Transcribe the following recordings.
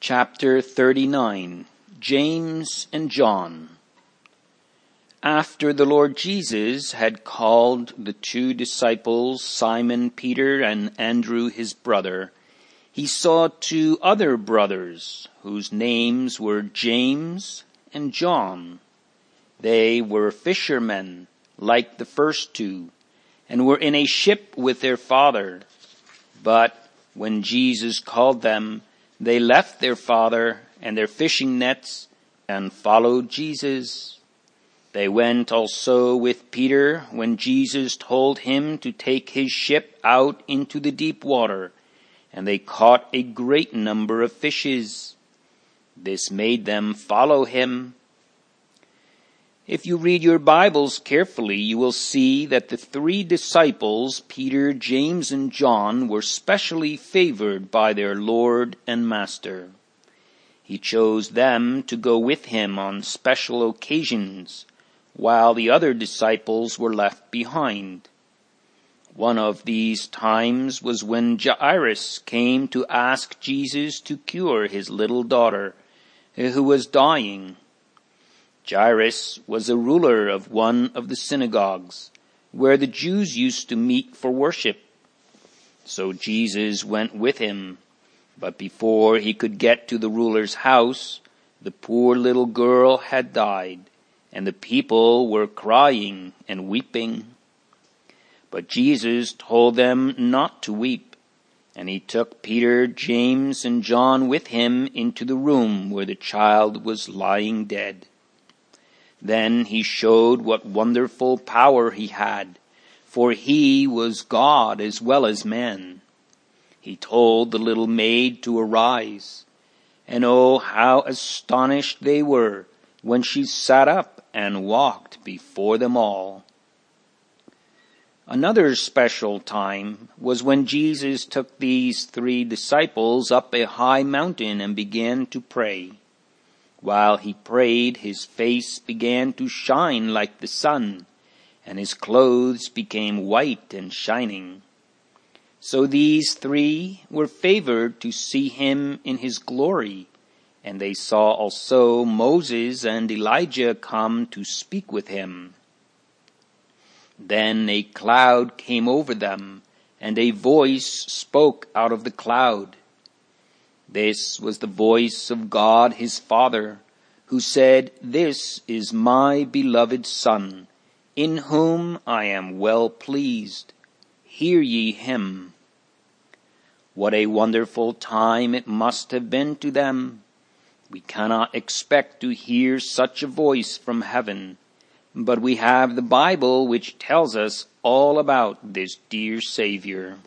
Chapter 39. James and John. After the Lord Jesus had called the 2 disciples, Simon Peter and Andrew his brother, he saw 2 other brothers, whose names were James and John. They were fishermen, like the first 2, and were in a ship with their father. But when Jesus called them, they left their father and their fishing nets and followed Jesus. They went also with Peter when Jesus told him to take his ship out into the deep water, and they caught a great number of fishes. This made them follow him. If you read your Bibles carefully, you will see that the 3 disciples, Peter, James, and John, were specially favored by their Lord and Master. He chose them to go with him on special occasions, while the other disciples were left behind. One of these times was when Jairus came to ask Jesus to cure his little daughter, who was dying. Jairus was a ruler of one of the synagogues, where the Jews used to meet for worship. So Jesus went with him, but before he could get to the ruler's house, the poor little girl had died, and the people were crying and weeping. But Jesus told them not to weep, and he took Peter, James, and John with him into the room where the child was lying dead. Then he showed what wonderful power he had, for he was God as well as man. He told the little maid to arise, and oh, how astonished they were when she sat up and walked before them all. Another special time was when Jesus took these 3 disciples up a high mountain and began to pray. While he prayed, his face began to shine like the sun, and his clothes became white and shining. So these 3 were favored to see him in his glory, and they saw also Moses and Elijah come to speak with him. Then a cloud came over them, and a voice spoke out of the cloud. This was the voice of God his Father, who said, "This is my beloved Son, in whom I am well pleased. Hear ye him." What a wonderful time it must have been to them. We cannot expect to hear such a voice from heaven, but we have the Bible which tells us all about this dear Savior.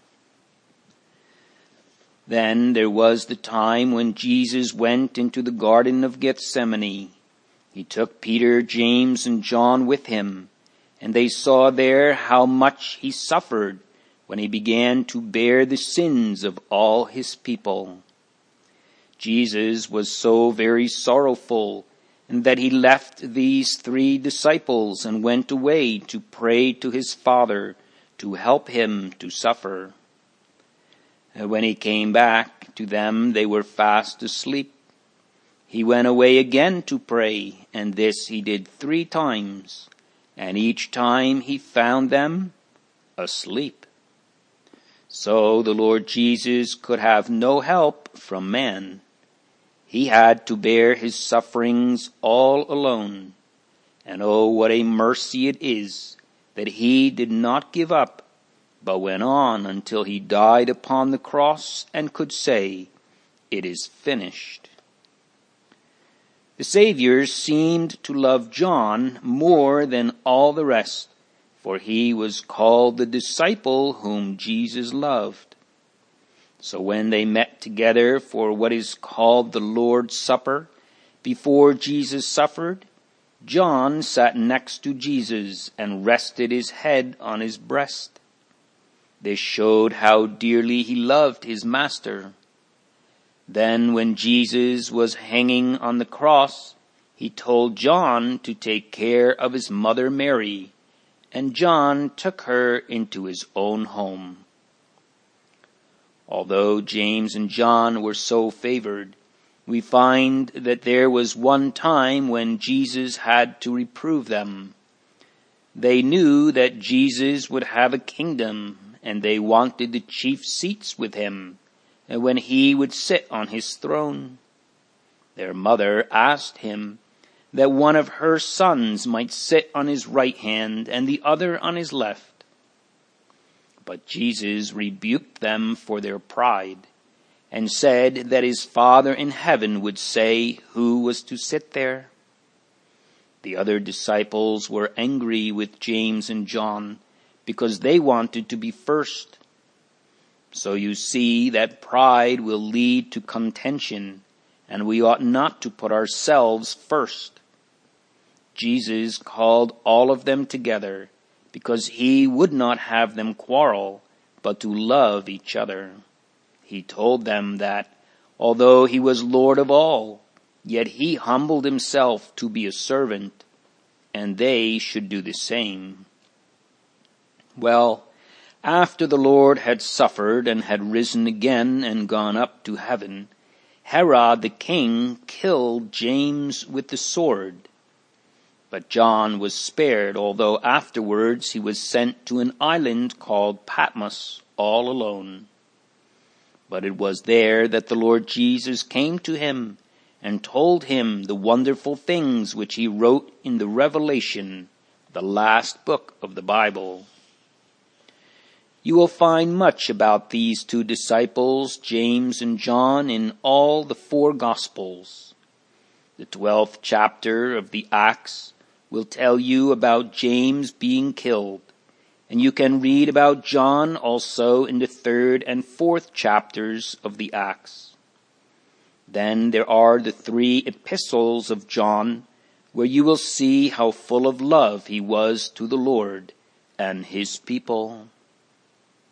Then there was the time when Jesus went into the Garden of Gethsemane. He took Peter, James, and John with him, and they saw there how much he suffered when he began to bear the sins of all his people. Jesus was so very sorrowful that he left these 3 disciples and went away to pray to his Father to help him to suffer. When he came back to them, they were fast asleep. He went away again to pray, and this he did 3 times, and each time he found them asleep. So the Lord Jesus could have no help from man. He had to bear his sufferings all alone. And oh, what a mercy it is that he did not give up, but went on until he died upon the cross and could say, "It is finished." The Savior seemed to love John more than all the rest, for he was called the disciple whom Jesus loved. So when they met together for what is called the Lord's Supper, before Jesus suffered, John sat next to Jesus and rested his head on his breast. This showed how dearly he loved his master. Then when Jesus was hanging on the cross, he told John to take care of his mother Mary, and John took her into his own home. Although James and John were so favored, we find that there was one time when Jesus had to reprove them. They knew that Jesus would have a kingdom, and they wanted the chief seats with him, and when he would sit on his throne. Their mother asked him that one of her sons might sit on his right hand and the other on his left. But Jesus rebuked them for their pride, and said that his Father in heaven would say who was to sit there. The other disciples were angry with James and John because they wanted to be first. So you see that pride will lead to contention, and we ought not to put ourselves first. Jesus called all of them together because he would not have them quarrel, but to love each other. He told them that, although he was Lord of all, yet he humbled himself to be a servant, and they should do the same. Well, after the Lord had suffered and had risen again and gone up to heaven, Herod the king killed James with the sword. But John was spared, although afterwards he was sent to an island called Patmos all alone. But it was there that the Lord Jesus came to him and told him the wonderful things which he wrote in the Revelation, the last book of the Bible. You will find much about these two disciples, James and John, in all the 4 Gospels. The 12th chapter of the Acts will tell you about James being killed, and you can read about John also in the 3rd and 4th chapters of the Acts. Then there are the 3 epistles of John, where you will see how full of love he was to the Lord and his people.